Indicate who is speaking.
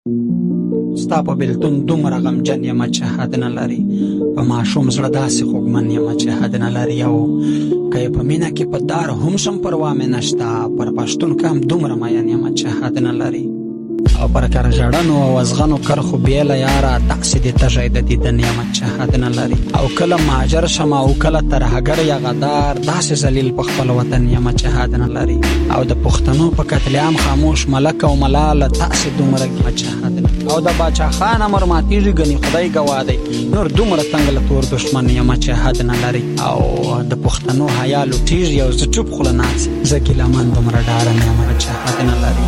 Speaker 1: ستا په بېلتون دومره غمجن یمه چې حد نه لري، په ماشوم زړه داسې خوږمن یمه چې حد نه لري. او که یې په مینه کې په دار هم شم پروا مې نشته، پر پښتون که هم دومره مین یمه چې حد نه لري. او پر کرژړنو او ازغنو کرخو بیله یاره، داسې دې تږی د دیدن یمه چې حد نه لري. او کله مهاجر شم او کله ترهګر یا غدار، داسې ذلیل په خپل وطن یمه چې حد نه لري. او د پښتنو په قتل عام خاموش ملک او ملاله، داسې دومره یمه چې حد نه لري. او د باچا خان امر ماتیږي ګنې خدای ګواه دی، نور دومره تنګ له تور دښمن یمه چې حد نه لري. او د پښتنو حیا لوټیږي او زه چوپ خوله ناست، زه ګیلهمن دومره ډاره یمه چې حد نه لري.